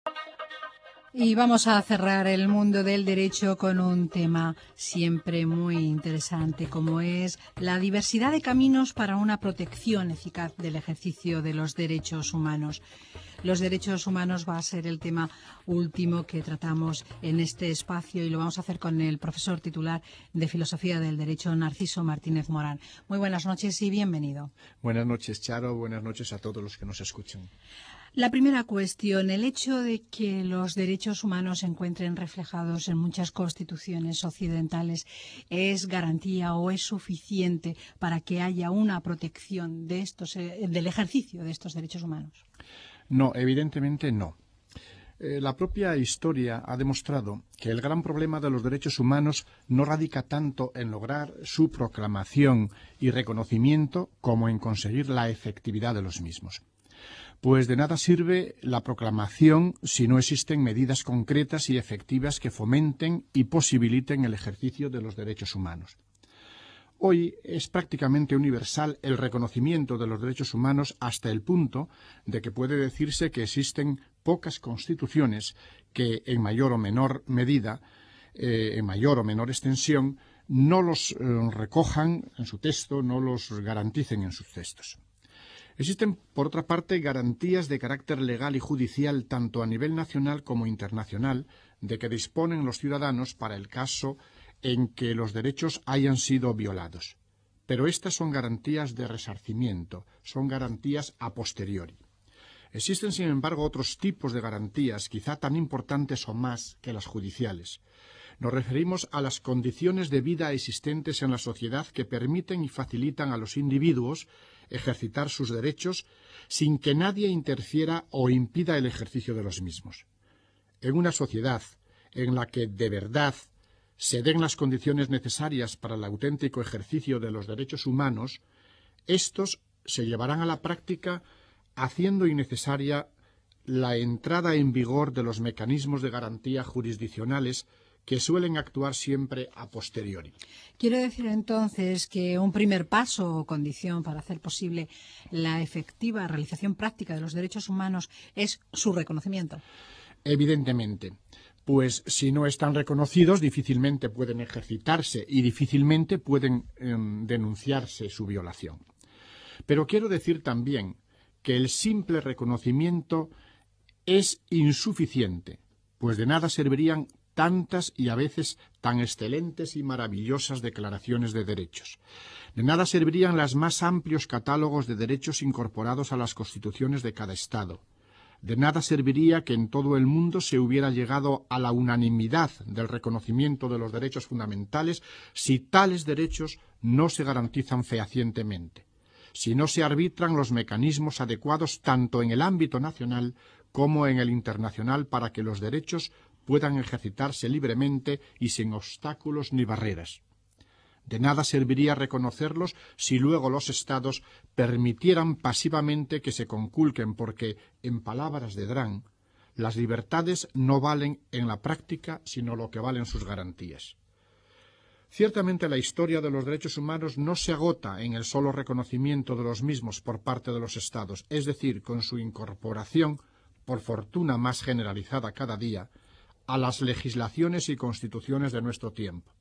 Y vamos a cerrar el mundo del derecho con un tema siempre muy interesante, como es la diversidad de caminos para una protección eficaz del ejercicio de los derechos humanos. Los derechos humanos va a ser el tema último que tratamos en este espacio y lo vamos a hacer con el profesor titular de Filosofía del Derecho, Narciso Martínez Morán. Muy buenas noches y bienvenido. Buenas noches, Charo. Buenas noches a todos los que nos escuchan. La primera cuestión, el hecho de que los derechos humanos se encuentren reflejados en muchas constituciones occidentales, ¿es garantía o es suficiente para que haya una protección de del ejercicio de estos derechos humanos? No, evidentemente no. La propia historia ha demostrado que el gran problema de los derechos humanos no radica tanto en lograr su proclamación y reconocimiento como en conseguir la efectividad de los mismos. Pues de nada sirve la proclamación si no existen medidas concretas y efectivas que fomenten y posibiliten el ejercicio de los derechos humanos. Hoy es prácticamente universal el reconocimiento de los derechos humanos hasta el punto de que puede decirse que existen pocas constituciones que en mayor o menor medida, en mayor o menor extensión, no los recojan en su texto, no los garanticen en sus textos. Existen, por otra parte, garantías de carácter legal y judicial tanto a nivel nacional como internacional de que disponen los ciudadanos para el caso en que los derechos hayan sido violados. Pero estas son garantías de resarcimiento, son garantías a posteriori. Existen, sin embargo, otros tipos de garantías, quizá tan importantes o más que las judiciales. Nos referimos a las condiciones de vida existentes en la sociedad que permiten y facilitan a los individuos ejercitar sus derechos sin que nadie interfiera o impida el ejercicio de los mismos. En una sociedad en la que de verdad se den las condiciones necesarias para el auténtico ejercicio de los derechos humanos, estos se llevarán a la práctica haciendo innecesaria la entrada en vigor de los mecanismos de garantía jurisdiccionales que suelen actuar siempre a posteriori. Quiero decir entonces que un primer paso o condición para hacer posible la efectiva realización práctica de los derechos humanos es su reconocimiento. Evidentemente, pues si no están reconocidos difícilmente pueden ejercitarse y difícilmente pueden denunciarse su violación. Pero quiero decir también que el simple reconocimiento es insuficiente, pues de nada servirían tantas y a veces tan excelentes y maravillosas declaraciones de derechos. De nada servirían los más amplios catálogos de derechos incorporados a las constituciones de cada Estado. De nada serviría que en todo el mundo se hubiera llegado a la unanimidad del reconocimiento de los derechos fundamentales si tales derechos no se garantizan fehacientemente, si no se arbitran los mecanismos adecuados tanto en el ámbito nacional como en el internacional para que los derechos puedan ejercitarse libremente y sin obstáculos ni barreras. De nada serviría reconocerlos si luego los Estados permitieran pasivamente que se conculquen porque, en palabras de Drang, las libertades no valen en la práctica sino lo que valen sus garantías. Ciertamente la historia de los derechos humanos no se agota en el solo reconocimiento de los mismos por parte de los Estados, es decir, con su incorporación, por fortuna más generalizada cada día, a las legislaciones y constituciones de nuestro tiempo.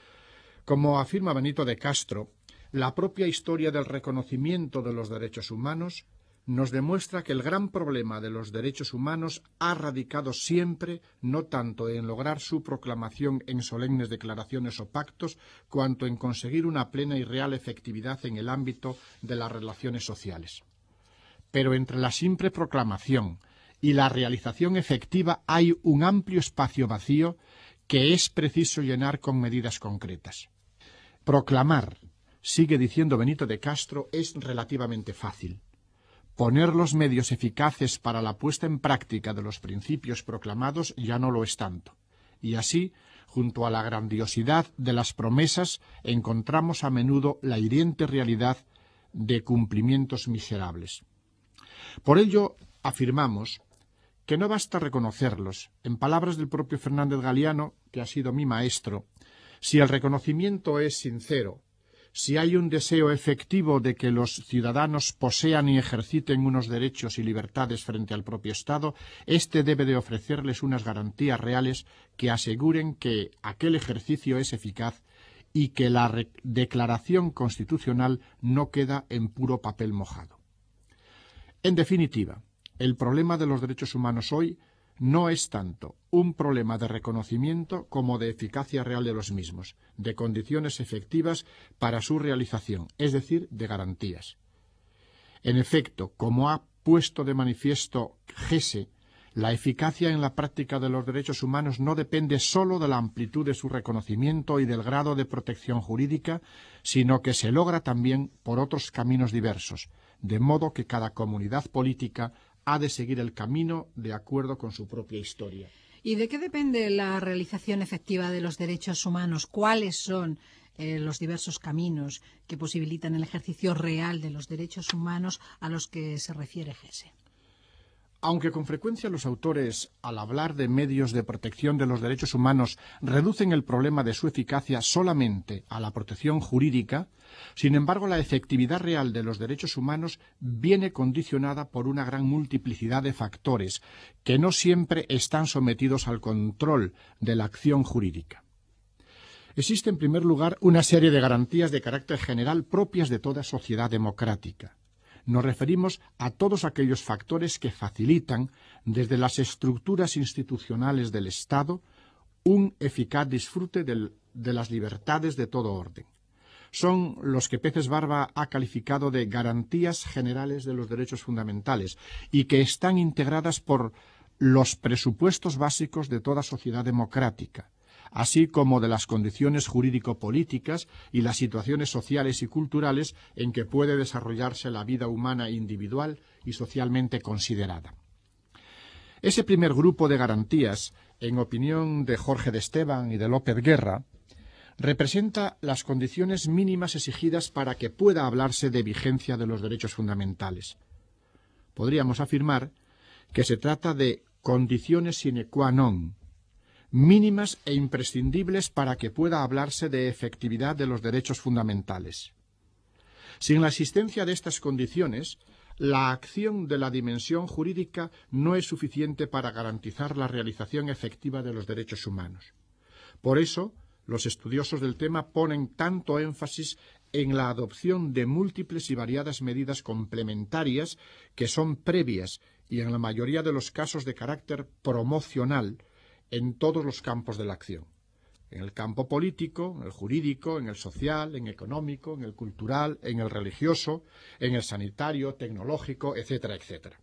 Como afirma Benito de Castro, la propia historia del reconocimiento de los derechos humanos nos demuestra que el gran problema de los derechos humanos ha radicado siempre no tanto en lograr su proclamación en solemnes declaraciones o pactos, cuanto en conseguir una plena y real efectividad en el ámbito de las relaciones sociales. Pero entre la simple proclamación y la realización efectiva hay un amplio espacio vacío que es preciso llenar con medidas concretas. Proclamar, sigue diciendo Benito de Castro, es relativamente fácil. Poner los medios eficaces para la puesta en práctica de los principios proclamados ya no lo es tanto. Y así, junto a la grandiosidad de las promesas, encontramos a menudo la hiriente realidad de cumplimientos miserables. Por ello, afirmamos que no basta reconocerlos. En palabras del propio Fernández Galiano, que ha sido mi maestro, si el reconocimiento es sincero, Si hay un deseo efectivo de que los ciudadanos posean y ejerciten unos derechos y libertades frente al propio Estado, éste debe de ofrecerles unas garantías reales que aseguren que aquel ejercicio es eficaz y que la declaración constitucional no queda en puro papel mojado. En definitiva, el problema de los derechos humanos hoy no es tanto un problema de reconocimiento como de eficacia real de los mismos, de condiciones efectivas para su realización, es decir, de garantías. En efecto, como ha puesto de manifiesto Gese, la eficacia en la práctica de los derechos humanos no depende sólo de la amplitud de su reconocimiento y del grado de protección jurídica, sino que se logra también por otros caminos diversos, de modo que cada comunidad política ha de seguir el camino de acuerdo con su propia historia. ¿Y de qué depende la realización efectiva de los derechos humanos? ¿Cuáles son los diversos caminos que posibilitan el ejercicio real de los derechos humanos a los que se refiere Gese? Aunque con frecuencia los autores, al hablar de medios de protección de los derechos humanos, reducen el problema de su eficacia solamente a la protección jurídica, sin embargo, la efectividad real de los derechos humanos viene condicionada por una gran multiplicidad de factores que no siempre están sometidos al control de la acción jurídica. Existe, en primer lugar, una serie de garantías de carácter general propias de toda sociedad democrática. Nos referimos a todos aquellos factores que facilitan, desde las estructuras institucionales del Estado, un eficaz disfrute de las libertades de todo orden. Son los que Peces Barba ha calificado de garantías generales de los derechos fundamentales y que están integradas por los presupuestos básicos de toda sociedad democrática, así como de las condiciones jurídico-políticas y las situaciones sociales y culturales en que puede desarrollarse la vida humana individual y socialmente considerada. Ese primer grupo de garantías, en opinión de Jorge de Esteban y de López Guerra, representa las condiciones mínimas exigidas para que pueda hablarse de vigencia de los derechos fundamentales. Podríamos afirmar que se trata de condiciones sine qua non, mínimas e imprescindibles para que pueda hablarse de efectividad de los derechos fundamentales. Sin la existencia de estas condiciones, la acción de la dimensión jurídica no es suficiente para garantizar la realización efectiva de los derechos humanos. Por eso, los estudiosos del tema ponen tanto énfasis en la adopción de múltiples y variadas medidas complementarias que son previas y en la mayoría de los casos de carácter promocional en todos los campos de la acción, en el campo político, en el jurídico, en el social, en el económico, en el cultural, en el religioso, en el sanitario, tecnológico, etcétera, etcétera.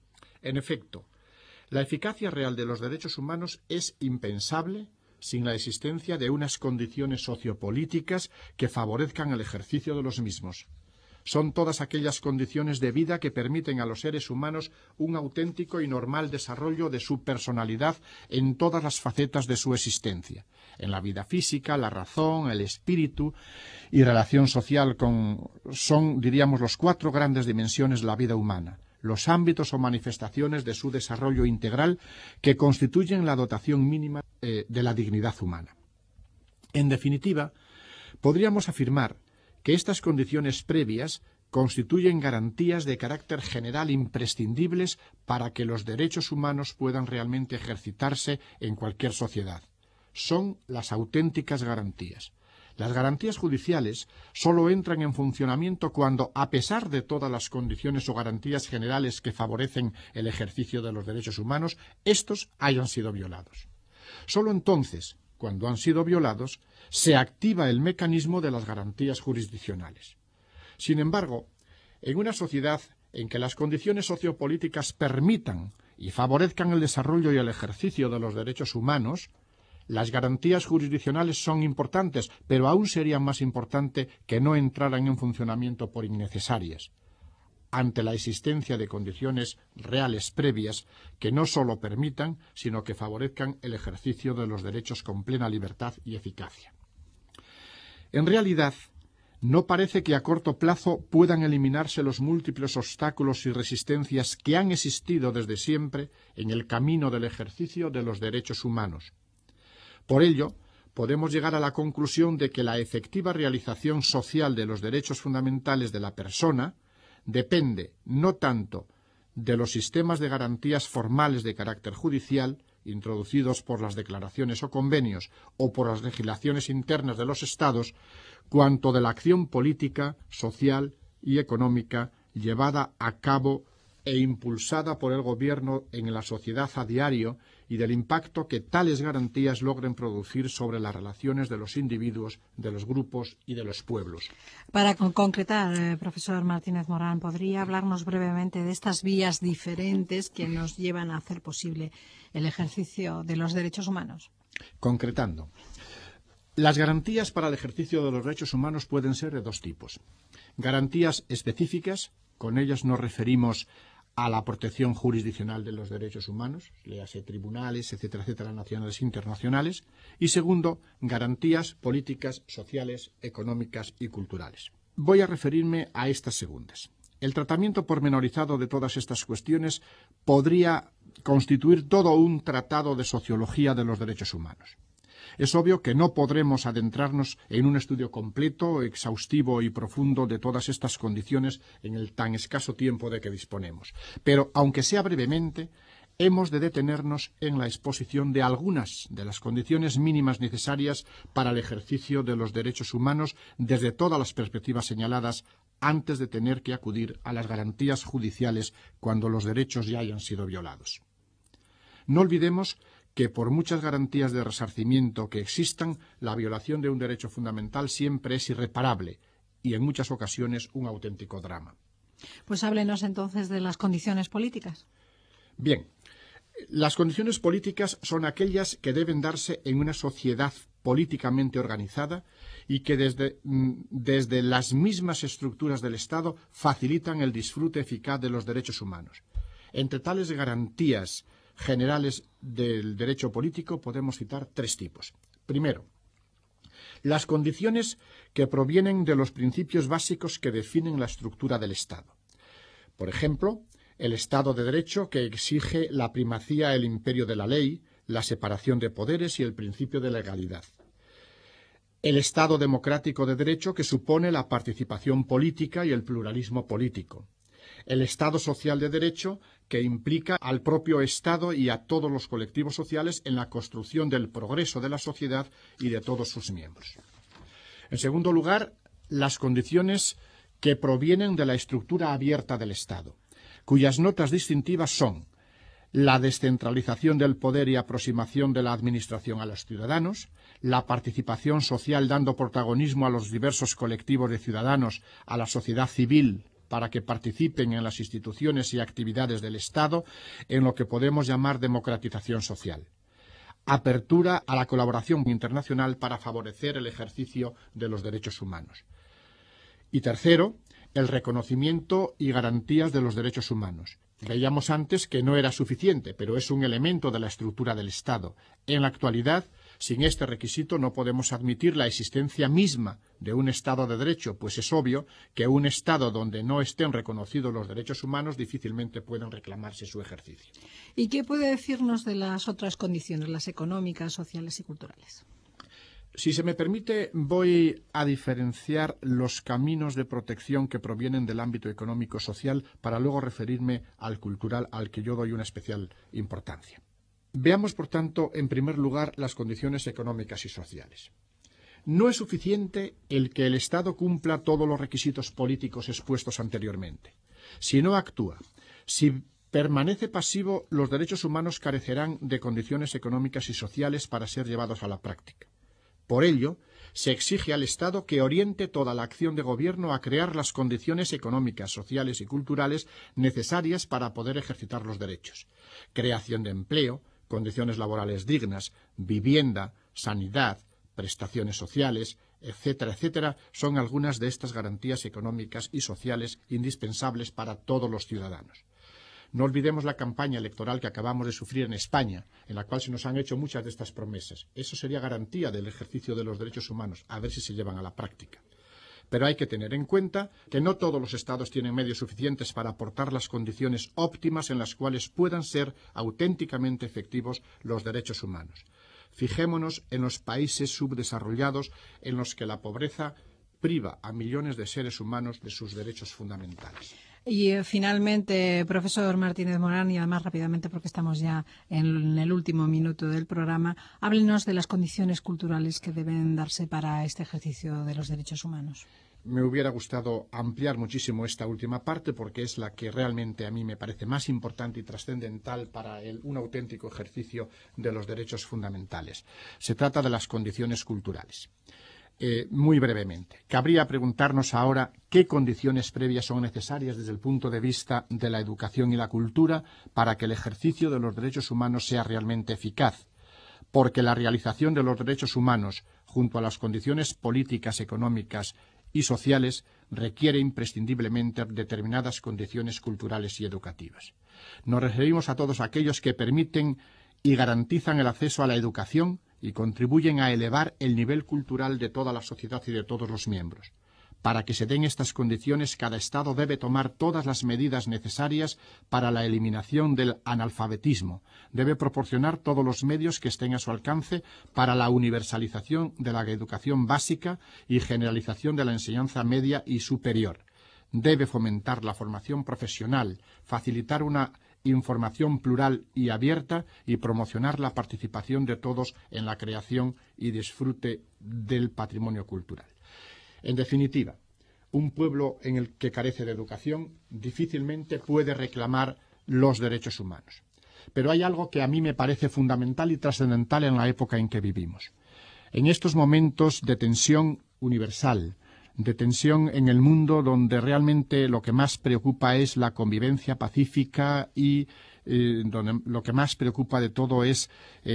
En efecto, la eficacia real de los derechos humanos es impensable sin la existencia de unas condiciones sociopolíticas que favorezcan el ejercicio de los mismos. Son todas aquellas condiciones de vida que permiten a los seres humanos un auténtico y normal desarrollo de su personalidad en todas las facetas de su existencia, en la vida física, la razón, el espíritu y relación social son, diríamos, los 4 grandes dimensiones de la vida humana, los ámbitos o manifestaciones de su desarrollo integral que constituyen la dotación mínima de la dignidad humana. En definitiva, podríamos afirmar que estas condiciones previas constituyen garantías de carácter general imprescindibles para que los derechos humanos puedan realmente ejercitarse en cualquier sociedad. Son las auténticas garantías. Las garantías judiciales solo entran en funcionamiento cuando, a pesar de todas las condiciones o garantías generales que favorecen el ejercicio de los derechos humanos, estos hayan sido violados. Solo entonces, cuando han sido violados, se activa el mecanismo de las garantías jurisdiccionales. Sin embargo, en una sociedad en que las condiciones sociopolíticas permitan y favorezcan el desarrollo y el ejercicio de los derechos humanos, las garantías jurisdiccionales son importantes, pero aún sería más importante que no entraran en funcionamiento por innecesarias, ante la existencia de condiciones reales previas que no sólo permitan, sino que favorezcan el ejercicio de los derechos con plena libertad y eficacia. En realidad, no parece que a corto plazo puedan eliminarse los múltiples obstáculos y resistencias que han existido desde siempre en el camino del ejercicio de los derechos humanos. Por ello, podemos llegar a la conclusión de que la efectiva realización social de los derechos fundamentales de la persona depende no tanto de los sistemas de garantías formales de carácter judicial, introducidos por las declaraciones o convenios o por las legislaciones internas de los Estados, cuanto de la acción política, social y económica llevada a cabo e impulsada por el gobierno en la sociedad a diario y del impacto que tales garantías logren producir sobre las relaciones de los individuos, de los grupos y de los pueblos. Para concretar, profesor Martínez Morán, ¿podría hablarnos brevemente de estas vías diferentes que nos llevan a hacer posible el ejercicio de los derechos humanos? Concretando, las garantías para el ejercicio de los derechos humanos pueden ser de dos tipos. Garantías específicas, con ellas nos referimos a la protección jurisdiccional de los derechos humanos, léase tribunales, etcétera, etcétera, nacionales e internacionales, y segundo, garantías políticas, sociales, económicas y culturales. Voy a referirme a estas segundas. El tratamiento pormenorizado de todas estas cuestiones podría constituir todo un tratado de sociología de los derechos humanos. Es obvio que no podremos adentrarnos en un estudio completo, exhaustivo y profundo de todas estas condiciones en el tan escaso tiempo de que disponemos. Pero, aunque sea brevemente, hemos de detenernos en la exposición de algunas de las condiciones mínimas necesarias para el ejercicio de los derechos humanos desde todas las perspectivas señaladas antes de tener que acudir a las garantías judiciales cuando los derechos ya hayan sido violados. No olvidemos que por muchas garantías de resarcimiento que existan, la violación de un derecho fundamental siempre es irreparable y en muchas ocasiones un auténtico drama. Pues háblenos entonces de las condiciones políticas. Bien, las condiciones políticas son aquellas que deben darse en una sociedad políticamente organizada y que desde las mismas estructuras del Estado facilitan el disfrute eficaz de los derechos humanos. Entre tales garantías generales del derecho político podemos citar tres tipos. Primero, las condiciones que provienen de los principios básicos que definen la estructura del Estado. Por ejemplo, el Estado de Derecho, que exige la primacía del imperio de la ley, la separación de poderes y el principio de legalidad. El Estado democrático de Derecho, que supone la participación política y el pluralismo político. El Estado social de Derecho, que implica al propio Estado y a todos los colectivos sociales en la construcción del progreso de la sociedad y de todos sus miembros. En segundo lugar, las condiciones que provienen de la estructura abierta del Estado, cuyas notas distintivas son la descentralización del poder y aproximación de la administración a los ciudadanos, la participación social dando protagonismo a los diversos colectivos de ciudadanos, a la sociedad civil, para que participen en las instituciones y actividades del Estado, en lo que podemos llamar democratización social. Apertura a la colaboración internacional para favorecer el ejercicio de los derechos humanos. Y tercero, el reconocimiento y garantías de los derechos humanos. Veíamos antes que no era suficiente, pero es un elemento de la estructura del Estado. En la actualidad, sin este requisito no podemos admitir la existencia misma de un Estado de Derecho, pues es obvio que un Estado donde no estén reconocidos los derechos humanos difícilmente pueden reclamarse su ejercicio. ¿Y qué puede decirnos de las otras condiciones, las económicas, sociales y culturales? Si se me permite, voy a diferenciar los caminos de protección que provienen del ámbito económico-social para luego referirme al cultural, al que yo doy una especial importancia. Veamos, por tanto, en primer lugar, las condiciones económicas y sociales. No es suficiente el que el Estado cumpla todos los requisitos políticos expuestos anteriormente. Si no actúa, si permanece pasivo, los derechos humanos carecerán de condiciones económicas y sociales para ser llevados a la práctica. Por ello, se exige al Estado que oriente toda la acción de gobierno a crear las condiciones económicas, sociales y culturales necesarias para poder ejercitar los derechos. Creación de empleo, condiciones laborales dignas, vivienda, sanidad, prestaciones sociales, etcétera, etcétera, son algunas de estas garantías económicas y sociales indispensables para todos los ciudadanos. No olvidemos la campaña electoral que acabamos de sufrir en España, en la cual se nos han hecho muchas de estas promesas. Eso sería garantía del ejercicio de los derechos humanos, a ver si se llevan a la práctica. Pero hay que tener en cuenta que no todos los Estados tienen medios suficientes para aportar las condiciones óptimas en las cuales puedan ser auténticamente efectivos los derechos humanos. Fijémonos en los países subdesarrollados en los que la pobreza priva a millones de seres humanos de sus derechos fundamentales. Y finalmente, profesor Martínez Morán, y además rápidamente porque estamos ya en el último minuto del programa, háblenos de las condiciones culturales que deben darse para este ejercicio de los derechos humanos. Me hubiera gustado ampliar muchísimo esta última parte porque es la que realmente a mí me parece más importante y trascendental para un auténtico ejercicio de los derechos fundamentales. Se trata de las condiciones culturales. Muy brevemente, cabría preguntarnos ahora qué condiciones previas son necesarias desde el punto de vista de la educación y la cultura para que el ejercicio de los derechos humanos sea realmente eficaz, porque la realización de los derechos humanos, junto a las condiciones políticas, económicas y sociales, requiere imprescindiblemente determinadas condiciones culturales y educativas. Nos referimos a todos aquellos que permiten y garantizan el acceso a la educación y contribuyen a elevar el nivel cultural de toda la sociedad y de todos los miembros. Para que se den estas condiciones, cada Estado debe tomar todas las medidas necesarias para la eliminación del analfabetismo. Debe proporcionar todos los medios que estén a su alcance para la universalización de la educación básica y generalización de la enseñanza media y superior. Debe fomentar la formación profesional, facilitar una información plural y abierta y promocionar la participación de todos en la creación y disfrute del patrimonio cultural. En definitiva, un pueblo en el que carece de educación difícilmente puede reclamar los derechos humanos. Pero hay algo que a mí me parece fundamental y trascendental en la época en que vivimos. En estos momentos de tensión universal, de tensión en el mundo donde realmente lo que más preocupa es la convivencia pacífica y donde lo que más preocupa de todo es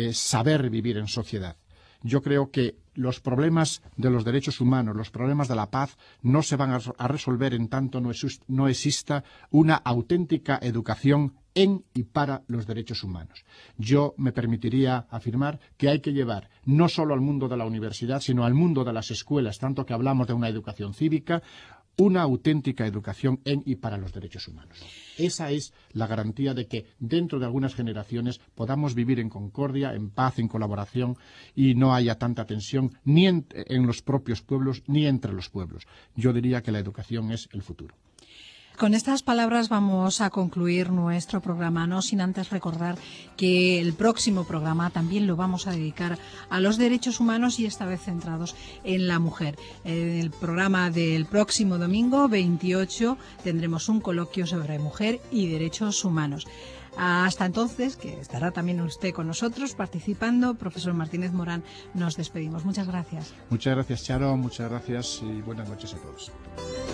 saber vivir en sociedad. Yo creo que los problemas de los derechos humanos, los problemas de la paz, no se van a resolver en tanto no exista una auténtica educación en y para los derechos humanos. Yo me permitiría afirmar que hay que llevar no solo al mundo de la universidad, sino al mundo de las escuelas, tanto que hablamos de una educación cívica, una auténtica educación en y para los derechos humanos. Esa es la garantía de que dentro de algunas generaciones podamos vivir en concordia, en paz, en colaboración y no haya tanta tensión ni en los propios pueblos ni entre los pueblos. Yo diría que la educación es el futuro. Con estas palabras vamos a concluir nuestro programa, no sin antes recordar que el próximo programa también lo vamos a dedicar a los derechos humanos y esta vez centrados en la mujer. En el programa del próximo domingo 28 tendremos un coloquio sobre mujer y derechos humanos. Hasta entonces, que estará también usted con nosotros participando, profesor Martínez Morán, nos despedimos. Muchas gracias. Muchas gracias, Charo, muchas gracias y buenas noches a todos.